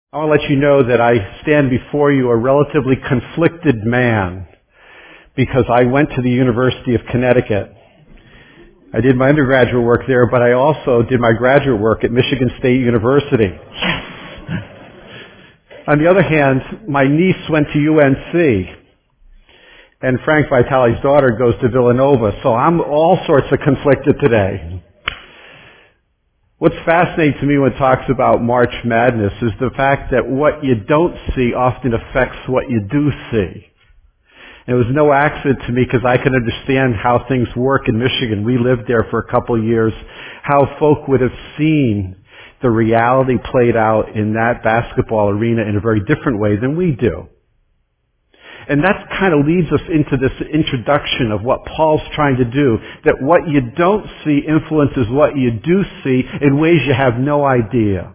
I want to let you know that I stand before you a relatively conflicted man because I went to the University of Connecticut. I did my undergraduate work there, but I also did my graduate work at Michigan State University. Yes! On the other hand, my niece went to UNC, and Frank Vitale's daughter goes to Villanova, so I'm all sorts of conflicted today. What's fascinating to me when it talks about March Madness is the fact that what you don't see often affects what you do see. And it was no accident to me because I can understand how things work in Michigan. We lived there for a couple of years, how folk would have seen the reality played out in that basketball arena in a very different way than we do. And that kind of leads us into this introduction of what Paul's trying to do, that what you don't see influences what you do see in ways you have no idea.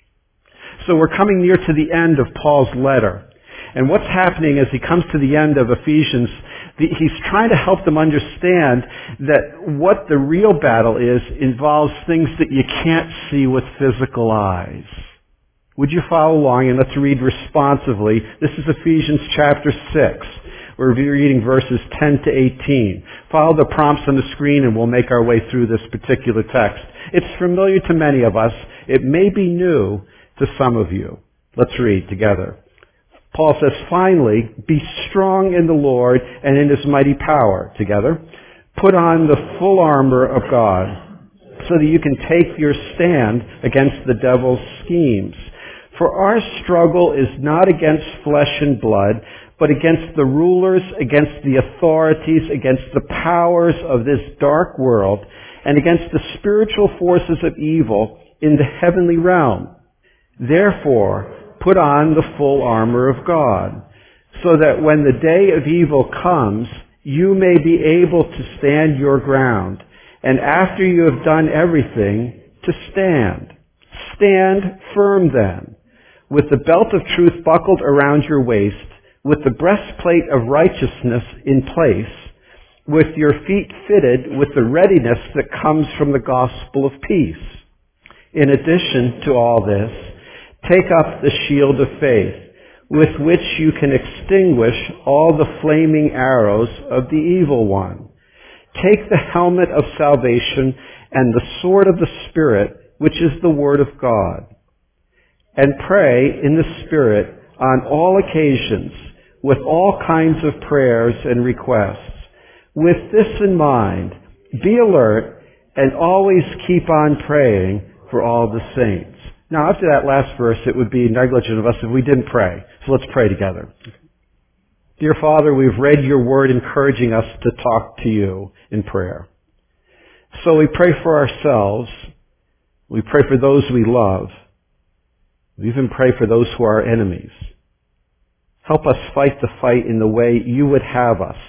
So we're coming near to the end of Paul's letter. And what's happening as he comes to the end of Ephesians, he's trying to help them understand that what the real battle is involves things that you can't see with physical eyes. Would you follow along, and let's read responsively. This is Ephesians chapter 6. We're reading verses 10 to 18. Follow the prompts on the screen and we'll make our way through this particular text. It's familiar to many of us. It may be new to some of you. Let's read together. Paul says, finally, be strong in the Lord and in His mighty power. Together. Put on the full armor of God so that you can take your stand against the devil's schemes. For our struggle is not against flesh and blood, but against the rulers, against the authorities, against the powers of this dark world, and against the spiritual forces of evil in the heavenly realm. Therefore, put on the full armor of God, so that when the day of evil comes, you may be able to stand your ground, and after you have done everything, to stand. Stand firm then, with the belt of truth buckled around your waist, with the breastplate of righteousness in place, with your feet fitted with the readiness that comes from the gospel of peace. In addition to all this, take up the shield of faith, with which you can extinguish all the flaming arrows of the evil one. Take the helmet of salvation and the sword of the Spirit, which is the Word of God. And pray in the Spirit on all occasions with all kinds of prayers and requests. With this in mind, be alert and always keep on praying for all the saints. Now, after that last verse, it would be negligent of us if we didn't pray. So let's pray together. Dear Father, we've read your word encouraging us to talk to you in prayer. So we pray for ourselves. We pray for those we love. We even pray for those who are our enemies. Help us fight the fight in the way you would have us.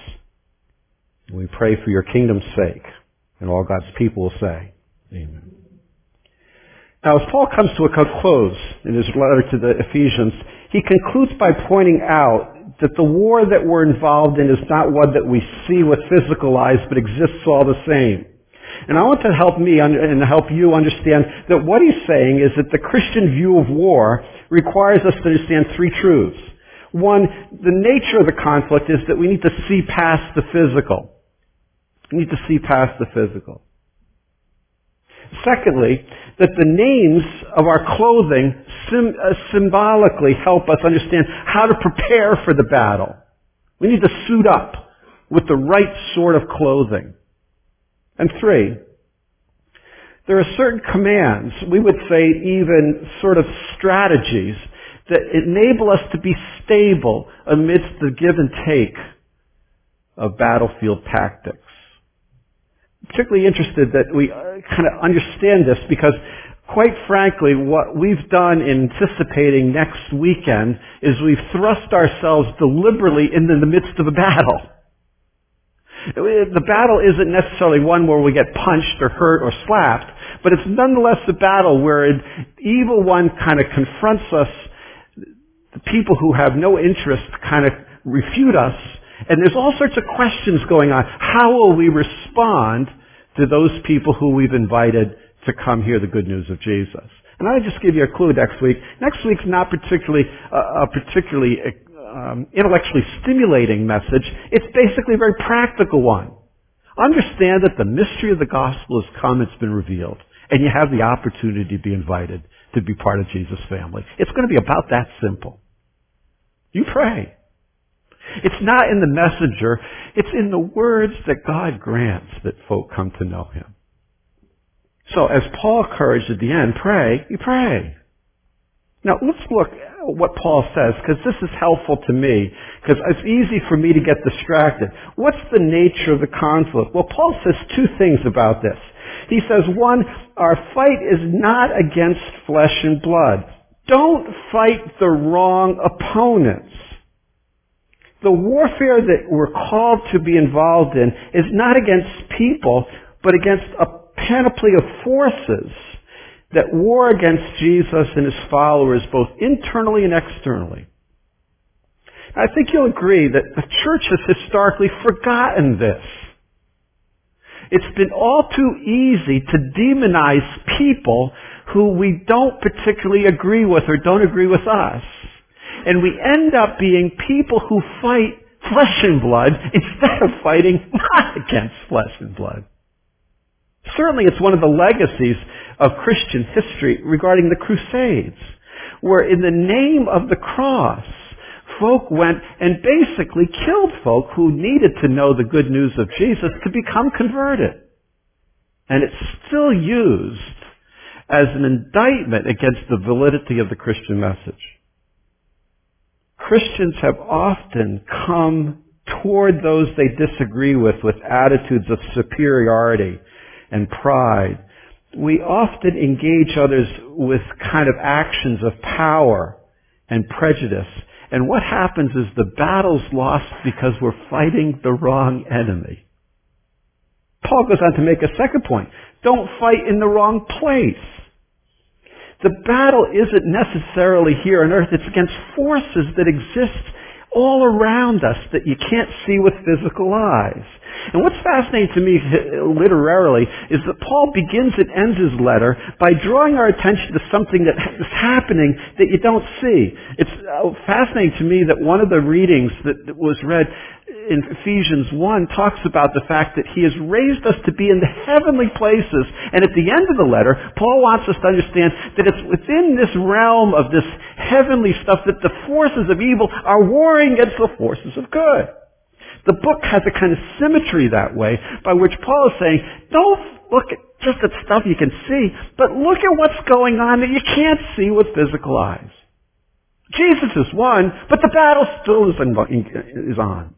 We pray for your kingdom's sake. And all God's people will say, amen. Now, as Paul comes to a close in his letter to the Ephesians, he concludes by pointing out that the war that we're involved in is not one that we see with physical eyes, but exists all the same. And I want to help me and help you understand that what he's saying is that the Christian view of war requires us to understand three truths. One, the nature of the conflict is that we need to see past the physical. We need to see past the physical. Secondly, that the names of our clothing symbolically help us understand how to prepare for the battle. We need to suit up with the right sort of clothing. And three, there are certain commands, we would say even sort of strategies, that enable us to be stable amidst the give and take of battlefield tactics. I'm particularly interested that we kind of understand this because, quite frankly, what we've done in anticipating next weekend is we've thrust ourselves deliberately into the midst of a battle. The battle isn't necessarily one where we get punched or hurt or slapped, but it's nonetheless a battle where an evil one kind of confronts us. The people who have no interest kind of refute us, and there's all sorts of questions going on. How will we respond to those people who we've invited to come hear the good news of Jesus? And I'll just give you a clue next week. Next week's not particularly intellectually stimulating message. It's basically a very practical one. Understand that the mystery of the gospel has come, it's been revealed, and you have the opportunity to be invited to be part of Jesus' family. It's going to be about that simple. You pray. It's not in the messenger, it's in the words that God grants that folk come to know Him. So as Paul encouraged at the end, pray, you pray. Now let's look at what Paul says, because this is helpful to me, because it's easy for me to get distracted. What's the nature of the conflict? Well, Paul says two things about this. He says, one, our fight is not against flesh and blood. Don't fight the wrong opponents. The warfare that we're called to be involved in is not against people, but against a panoply of forces that war against Jesus and His followers, both internally and externally. I think you'll agree that the church has historically forgotten this. It's been all too easy to demonize people who we don't particularly agree with or don't agree with us. And we end up being people who fight flesh and blood instead of fighting not against flesh and blood. Certainly it's one of the legacies of Christian history regarding the Crusades, where in the name of the cross, folk went and basically killed folk who needed to know the good news of Jesus to become converted. And it's still used as an indictment against the validity of the Christian message. Christians have often come toward those they disagree with attitudes of superiority and pride. We often engage others with kind of actions of power and prejudice. And what happens is the battle's lost because we're fighting the wrong enemy. Paul goes on to make a second point. Don't fight in the wrong place. The battle isn't necessarily here on earth. It's against forces that exist all around us that you can't see with physical eyes. And what's fascinating to me literarily is that Paul begins and ends his letter by drawing our attention to something that is happening that you don't see. It's fascinating to me that one of the readings that was read in Ephesians 1 talks about the fact that He has raised us to be in the heavenly places. And at the end of the letter, Paul wants us to understand that it's within this realm of this heavenly stuff that the forces of evil are warring against the forces of good. The book has a kind of symmetry that way by which Paul is saying, don't look at just at stuff you can see, but look at what's going on that you can't see with physical eyes. Jesus is won, but the battle still is on.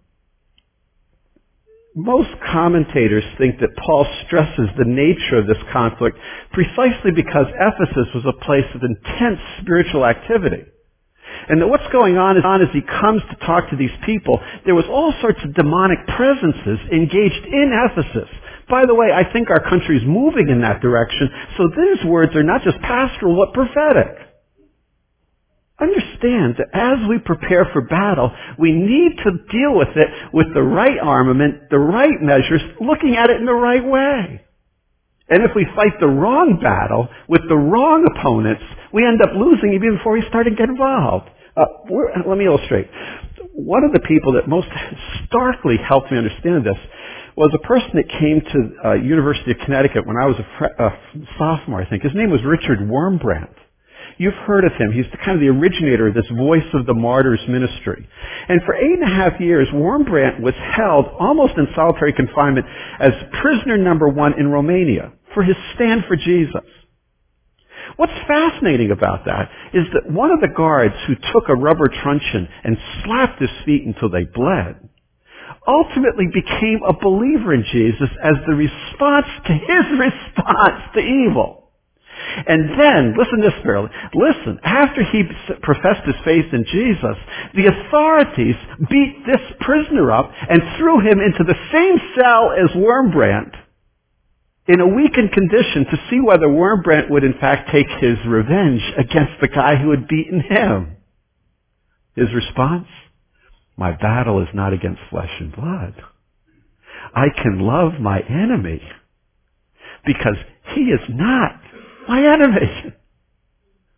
Most commentators think that Paul stresses the nature of this conflict precisely because Ephesus was a place of intense spiritual activity. And that what's going on as he comes to talk to these people, there was all sorts of demonic presences engaged in Ephesus. By the way, I think our country is moving in that direction, so these words are not just pastoral, but prophetic. Understand that as we prepare for battle, we need to deal with it with the right armament, the right measures, looking at it in the right way. And if we fight the wrong battle with the wrong opponents, we end up losing even before we start to get involved. Let me illustrate. One of the people that most starkly helped me understand this was a person that came to University of Connecticut when I was a sophomore, I think. His name was Richard Wurmbrand. You've heard of him. He's kind of the originator of this Voice of the Martyrs ministry. And for 8.5 years, Wurmbrand was held almost in solitary confinement as prisoner number 1 in Romania for his stand for Jesus. What's fascinating about that is that one of the guards who took a rubber truncheon and slapped his feet until they bled ultimately became a believer in Jesus as the response to his response to evil. And then, listen to this, Farrell. Listen, after he professed his faith in Jesus, the authorities beat this prisoner up and threw him into the same cell as Wurmbrand in a weakened condition to see whether Wurmbrand would in fact take his revenge against the guy who had beaten him. His response? My battle is not against flesh and blood. I can love my enemy because he is not my enemy.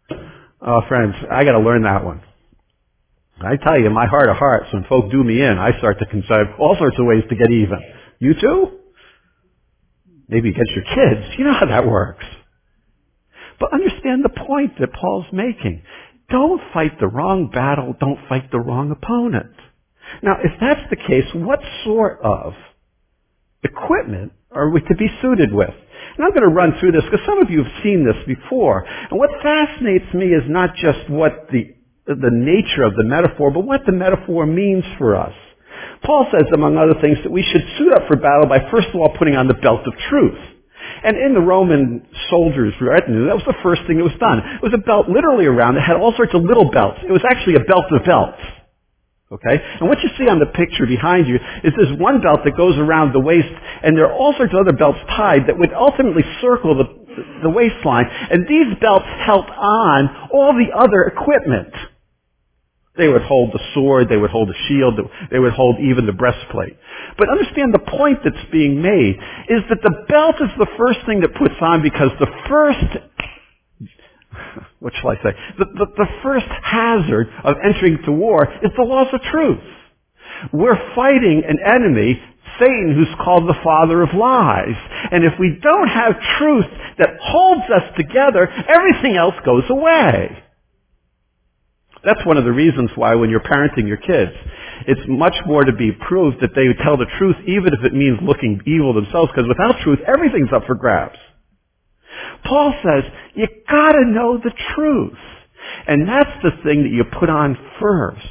Oh, friends, I got to learn that one. I tell you, in my heart of hearts, when folk do me in, I start to consider all sorts of ways to get even. You too? Maybe against your kids. You know how that works. But understand the point that Paul's making. Don't fight the wrong battle. Don't fight the wrong opponent. Now, if that's the case, what sort of equipment are we to be suited with? And I'm going to run through this because some of you have seen this before. And what fascinates me is not just what the nature of the metaphor, but what the metaphor means for us. Paul says, among other things, that we should suit up for battle by first of all putting on the belt of truth. And in the Roman soldiers' retinue, that was the first thing that was done. It was a belt literally around. It had all sorts of little belts. It was actually a belt of belts. Okay? And what you see on the picture behind you is this one belt that goes around the waist, and there are all sorts of other belts tied that would ultimately circle the waistline. And these belts held on all the other equipment. They would hold the sword, they would hold the shield, they would hold even the breastplate. But understand the point that's being made is that the belt is the first thing that puts on because the first, what shall I say, the first hazard of entering to war is the loss of truth. We're fighting an enemy, Satan, who's called the father of lies. And if we don't have truth that holds us together, everything else goes away. That's one of the reasons why when you're parenting your kids, it's much more to be proved that they tell the truth even if it means looking evil themselves, because without truth, everything's up for grabs. Paul says, you gotta know the truth. And that's the thing that you put on first.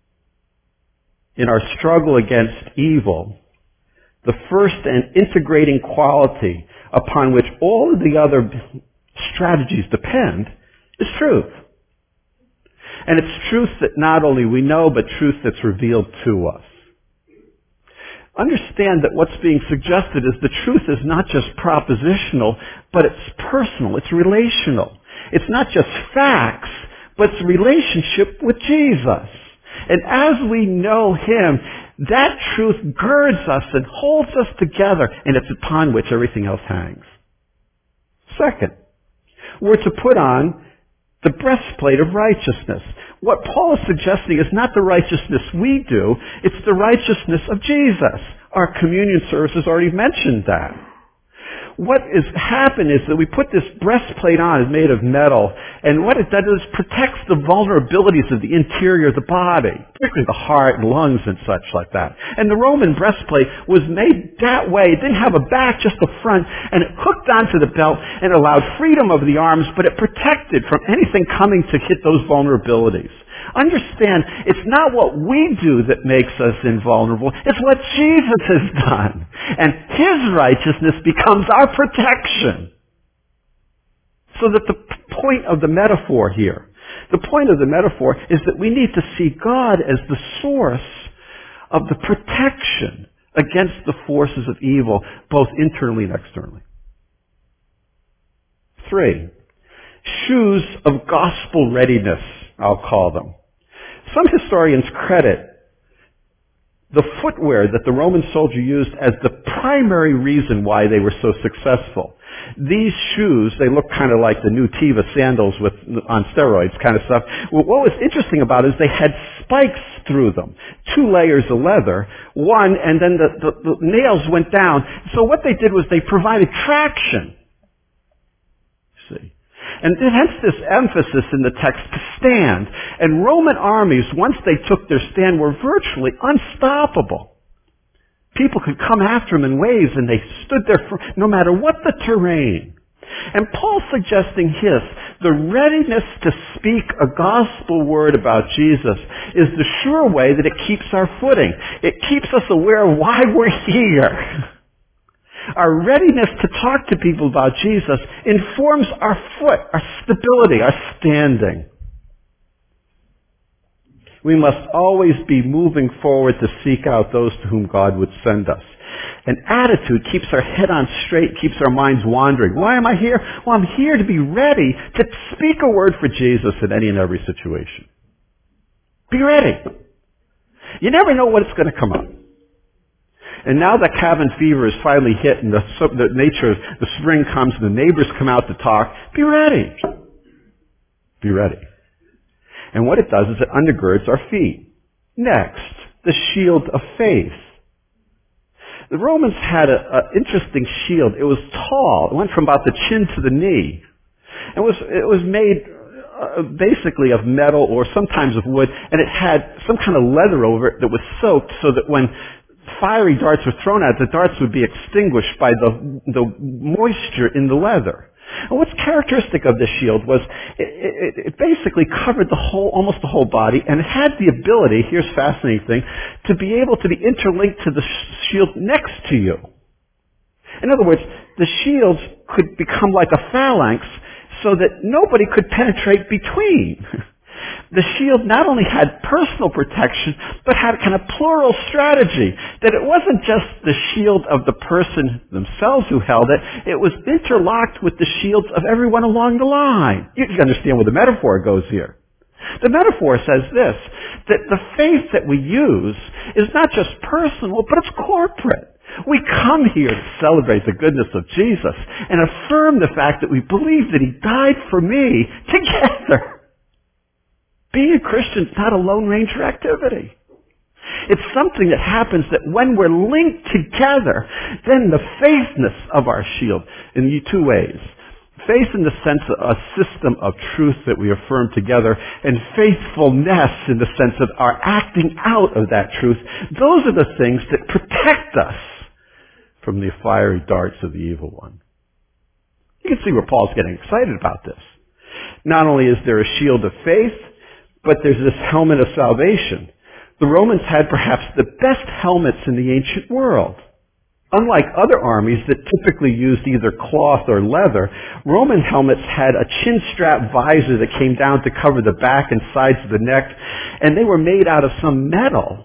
In our struggle against evil, the first and integrating quality upon which all of the other strategies depend is truth. And it's truth that not only we know, but truth that's revealed to us. Understand that what's being suggested is the truth is not just propositional, but it's personal, it's relational. It's not just facts, but it's relationship with Jesus. And as we know Him, that truth girds us and holds us together, and it's upon which everything else hangs. Second, we're to put on the breastplate of righteousness. What Paul is suggesting is not the righteousness we do, it's the righteousness of Jesus. Our communion service has already mentioned that. What has happened is that we put this breastplate on, it's made of metal, and what it does is protects the vulnerabilities of the interior of the body, particularly the heart and lungs and such like that. And the Roman breastplate was made that way. It didn't have a back, just a front, and it hooked onto the belt and allowed freedom of the arms, but it protected from anything coming to hit those vulnerabilities. Understand, it's not what we do that makes us invulnerable. It's what Jesus has done. And His righteousness becomes our protection. So that the point of the metaphor here, the point of the metaphor is that we need to see God as the source of the protection against the forces of evil, both internally and externally. 3, shoes of gospel readiness, I'll call them. Some historians credit the footwear that the Roman soldier used as the primary reason why they were so successful. These shoes, they look kind of like the new Teva sandals on steroids kind of stuff. Well, what was interesting about it is they had spikes through them. 2 layers of leather, one, and then the nails went down. So what they did was they provided traction. See? And hence this emphasis in the text to stand. And Roman armies, once they took their stand, were virtually unstoppable. People could come after them in waves, and they stood there no matter what the terrain. And Paul's suggesting the readiness to speak a gospel word about Jesus is the sure way that it keeps our footing. It keeps us aware of why we're here. Our readiness to talk to people about Jesus informs our foot, our stability, our standing. We must always be moving forward to seek out those to whom God would send us. An attitude keeps our head on straight, keeps our minds wandering. Why am I here? Well, I'm here to be ready to speak a word for Jesus in any and every situation. Be ready. You never know what it's going to come up. And now that cabin fever is finally hit and the nature of the spring comes and the neighbors come out to talk, be ready. Be Be ready. And what it does is it undergirds our feet. Next, the shield of faith. The Romans had an interesting shield. It was tall. It went from about the chin to the knee. It was made basically of metal or sometimes of wood, and it had some kind of leather over it that was soaked so that when fiery darts were thrown at it, the darts would be extinguished by the moisture in the leather. And what's characteristic of this shield was it basically covered almost the whole body, and it had the ability, here's a fascinating thing, to be able to be interlinked to the shield next to you. In other words, the shields could become like a phalanx so that nobody could penetrate between. The shield not only had personal protection, but had kind of plural strategy. That it wasn't just the shield of the person themselves who held it, it was interlocked with the shields of everyone along the line. You can understand where the metaphor goes here. The metaphor says this, that the faith that we use is not just personal, but it's corporate. We come here to celebrate the goodness of Jesus and affirm the fact that we believe that He died for me together. Being a Christian is not a Lone Ranger activity. It's something that happens that when we're linked together, then the faithness of our shield in two ways. Faith in the sense of a system of truth that we affirm together, and faithfulness in the sense of our acting out of that truth. Those are the things that protect us from the fiery darts of the evil one. You can see where Paul's getting excited about this. Not only is there a shield of faith, but there's this helmet of salvation. The Romans had perhaps the best helmets in the ancient world. Unlike other armies that typically used either cloth or leather, Roman helmets had a chin-strap visor that came down to cover the back and sides of the neck, and they were made out of some metal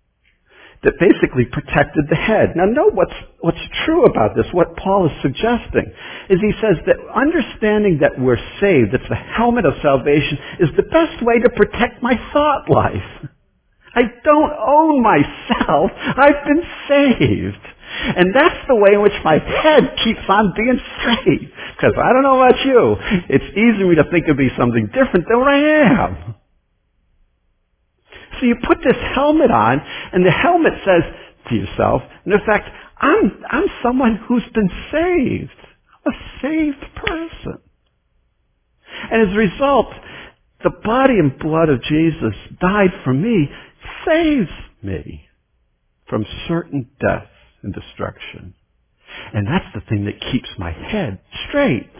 that basically protected the head. Now note what's true about this, what Paul is suggesting, is he says that understanding that we're saved, that's the helmet of salvation, is the best way to protect my thought life. I don't own myself. I've been saved. And that's the way in which my head keeps on being straight. Because I don't know about you, it's easy for me to think of me something different than what I am. So you put this helmet on, and the helmet says to yourself, in fact, I'm someone who's been saved. I'm a saved person. And as a result, the body and blood of Jesus died for me, saves me from certain death and destruction. And that's the thing that keeps my head straight.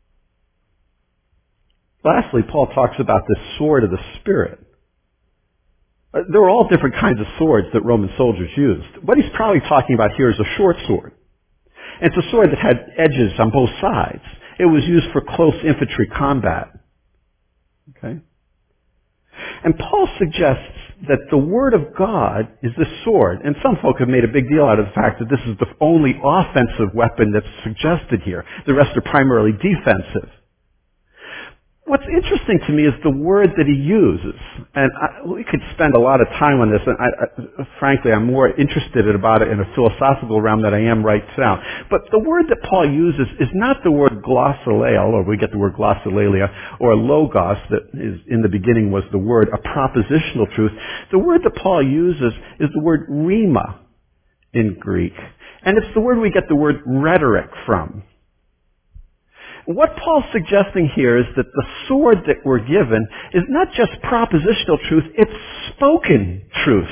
Lastly, Paul talks about this sword of the Spirit. There were all different kinds of swords that Roman soldiers used. What he's probably talking about here is a short sword. And it's a sword that had edges on both sides. It was used for close infantry combat. Okay? And Paul suggests that the Word of God is the sword. And some folk have made a big deal out of the fact that this is the only offensive weapon that's suggested here. The rest are primarily defensive. What's interesting to me is the word that he uses. And we could spend a lot of time on this, and frankly, I'm more interested about it in a philosophical realm than I am right now. But the word that Paul uses is not the word glossolalia, or we get the word glossolalia, or logos, that is in the beginning was the word, a propositional truth. The word that Paul uses is the word rhema in Greek. And it's the word we get the word rhetoric from. What Paul's suggesting here is that the sword that we're given is not just propositional truth, it's spoken truth.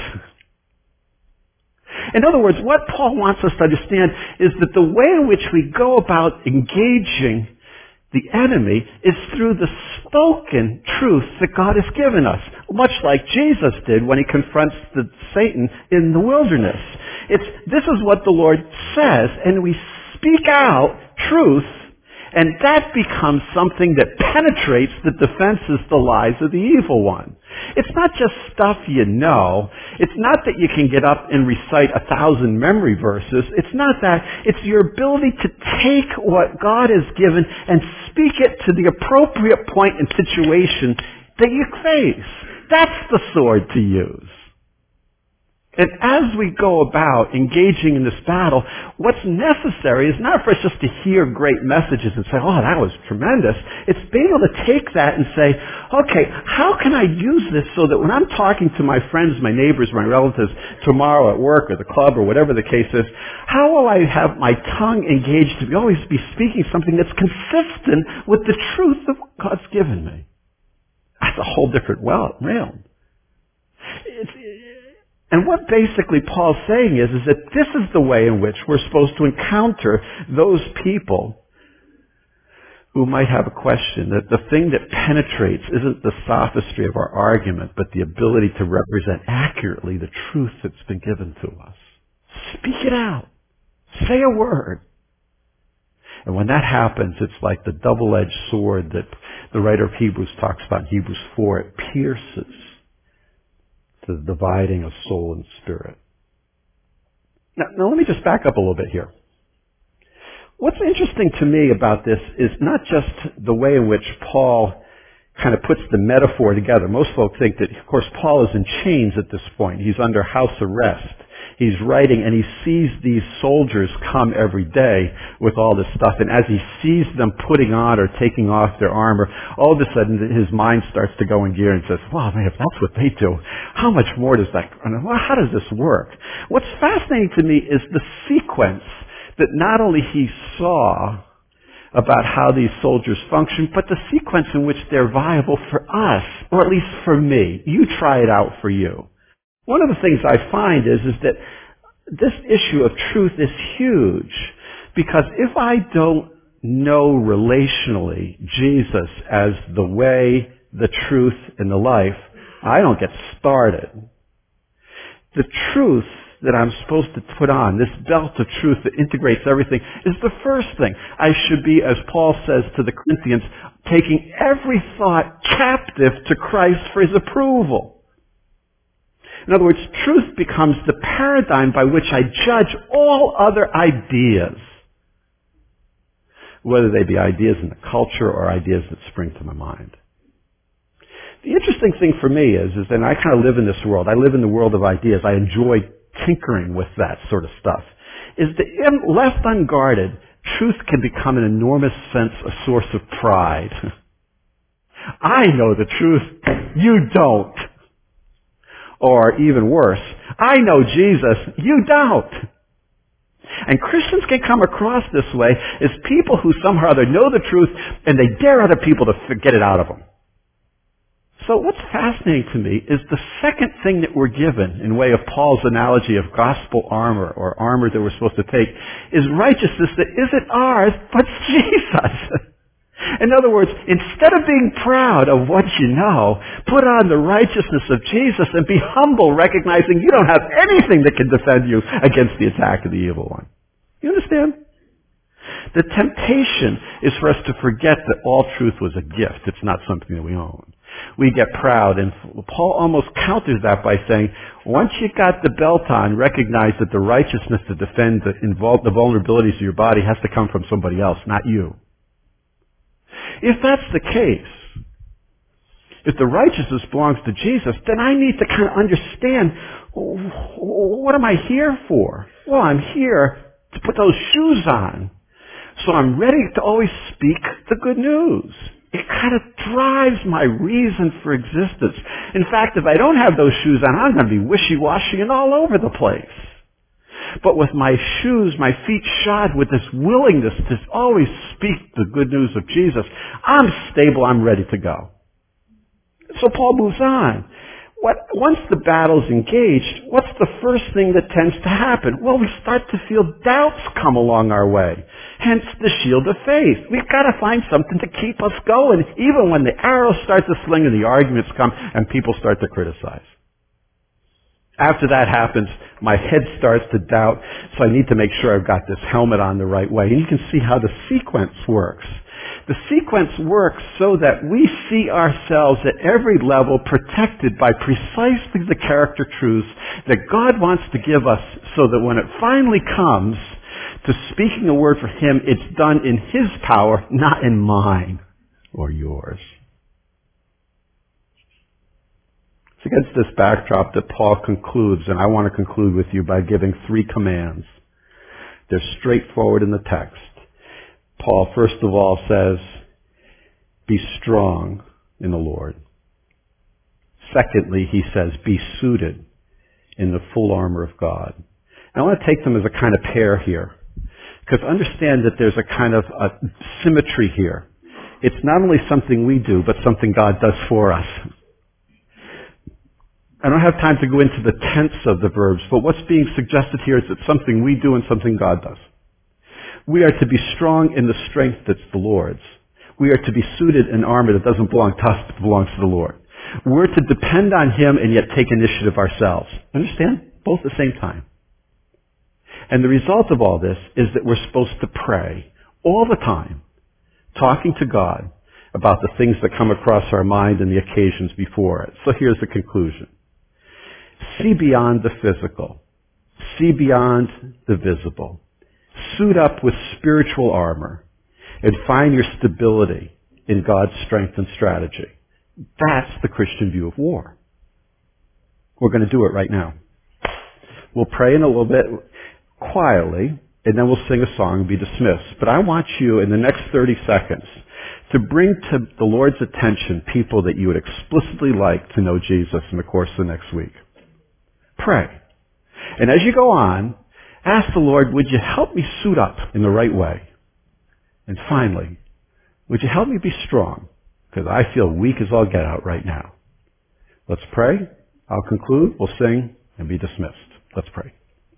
In other words, what Paul wants us to understand is that the way in which we go about engaging the enemy is through the spoken truth that God has given us, much like Jesus did when he confronts Satan in the wilderness. This is what the Lord says, and we speak out truth. And that becomes something that penetrates the defenses, the lies of the evil one. It's not just stuff you know. It's not that you can get up and recite 1,000 memory verses. It's not that. It's your ability to take what God has given and speak it to the appropriate point and situation that you face. That's the sword to use. And as we go about engaging in this battle, what's necessary is not for us just to hear great messages and say, oh, that was tremendous. It's being able to take that and say, okay, how can I use this so that when I'm talking to my friends, my neighbors, my relatives, tomorrow at work or the club or whatever the case is, how will I have my tongue engaged to always be speaking something that's consistent with the truth of what God's given me? That's a whole different realm. And what basically Paul's saying is that this is the way in which we're supposed to encounter those people who might have a question. That the thing that penetrates isn't the sophistry of our argument, but the ability to represent accurately the truth that's been given to us. Speak it out. Say a word. And when that happens, it's like the double-edged sword that the writer of Hebrews talks about in Hebrews 4. It pierces to the dividing of soul and spirit. Now let me just back up a little bit here. What's interesting to me about this is not just the way in which Paul kind of puts the metaphor together. Most folks think that, of course, Paul is in chains at this point. He's under house arrest. He's writing and he sees these soldiers come every day with all this stuff. And as he sees them putting on or taking off their armor, all of a sudden his mind starts to go in gear and says, wow, man, if that's what they do, how much more does that, how does this work? What's fascinating to me is the sequence that not only he saw about how these soldiers function, but the sequence in which they're viable for us, or at least for me. You try it out for you. One of the things I find is that this issue of truth is huge, because if I don't know relationally Jesus as the way, the truth, and the life, I don't get started. The truth that I'm supposed to put on, this belt of truth that integrates everything, is the first thing. I should be, as Paul says to the Corinthians, taking every thought captive to Christ for his approval. In other words, truth becomes the paradigm by which I judge all other ideas, whether they be ideas in the culture or ideas that spring to my mind. The interesting thing for me is that I kind of live in this world. I live in the world of ideas. I enjoy tinkering with that sort of stuff. Is that left unguarded, truth can become in an enormous sense a source of pride. I know the truth. You don't. Or even worse, I know Jesus, you don't. And Christians can come across this way as people who somehow or other know the truth and they dare other people to get it out of them. So what's fascinating to me is the second thing that we're given in way of Paul's analogy of gospel armor or armor that we're supposed to take is righteousness that isn't ours, but Jesus. In other words, instead of being proud of what you know, put on the righteousness of Jesus and be humble, recognizing you don't have anything that can defend you against the attack of the evil one. You understand? The temptation is for us to forget that all truth was a gift. It's not something that we own. We get proud, and Paul almost counters that by saying, once you got the belt on, recognize that the righteousness to defend the vulnerabilities of your body has to come from somebody else, not you. If that's the case, if the righteousness belongs to Jesus, then I need to kind of understand, what am I here for? Well, I'm here to put those shoes on, so I'm ready to always speak the good news. It kind of drives my reason for existence. In fact, if I don't have those shoes on, I'm going to be wishy-washy and all over the place. But with my shoes, my feet shod with this willingness to always speak the good news of Jesus, I'm stable, I'm ready to go. So Paul moves on. Once the battle's engaged, what's the first thing that tends to happen? Well, we start to feel doubts come along our way. Hence the shield of faith. We've got to find something to keep us going, even when the arrows start to sling and the arguments come and people start to criticize. After that happens, my head starts to doubt, so I need to make sure I've got this helmet on the right way. And you can see how the sequence works. The sequence works so that we see ourselves at every level protected by precisely the character truths that God wants to give us, so that when it finally comes to speaking a word for Him, it's done in His power, not in mine or yours. See, against this backdrop that Paul concludes, and I want to conclude with you by giving 3 commands. They're straightforward in the text. Paul, first of all, says, be strong in the Lord. Secondly, he says, be suited in the full armor of God. And I want to take them as a kind of pair here, because understand that there's a kind of a symmetry here. It's not only something we do, but something God does for us. I don't have time to go into the tense of the verbs, but what's being suggested here is it's something we do and something God does. We are to be strong in the strength that's the Lord's. We are to be suited in armor that doesn't belong to us, but belongs to the Lord. We're to depend on Him and yet take initiative ourselves. Understand? Both at the same time. And the result of all this is that we're supposed to pray all the time, talking to God about the things that come across our mind and the occasions before it. So here's the conclusion. See beyond the physical. See beyond the visible. Suit up with spiritual armor and find your stability in God's strength and strategy. That's the Christian view of war. We're going to do it right now. We'll pray in a little bit quietly, and then we'll sing a song and be dismissed. But I want you, in the next 30 seconds, to bring to the Lord's attention people that you would explicitly like to know Jesus in the course of the next week. Pray. And as you go on, ask the Lord, would you help me suit up in the right way? And finally, would you help me be strong? Because I feel weak as all get out right now. Let's pray. I'll conclude. We'll sing and be dismissed. Let's pray.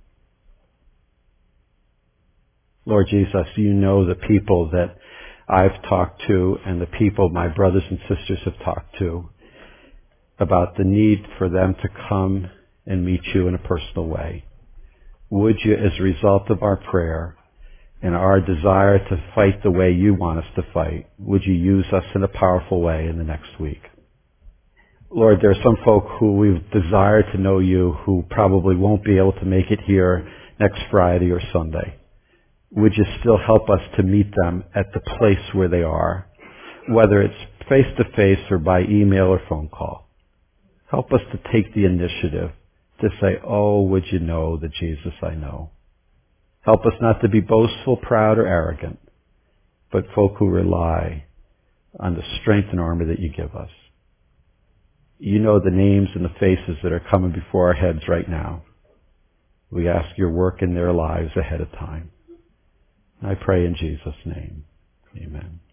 Lord Jesus, you know the people that I've talked to and the people my brothers and sisters have talked to about the need for them to come and meet you in a personal way. Would you, as a result of our prayer and our desire to fight the way you want us to fight, would you use us in a powerful way in the next week? Lord, there are some folk who we desire to know you who probably won't be able to make it here next Friday or Sunday. Would you still help us to meet them at the place where they are, whether it's face-to-face or by email or phone call? Help us to take the initiative to say, oh, would you know the Jesus I know? Help us not to be boastful, proud, or arrogant, but folk who rely on the strength and armor that you give us. You know the names and the faces that are coming before our heads right now. We ask your work in their lives ahead of time. I pray in Jesus' name. Amen.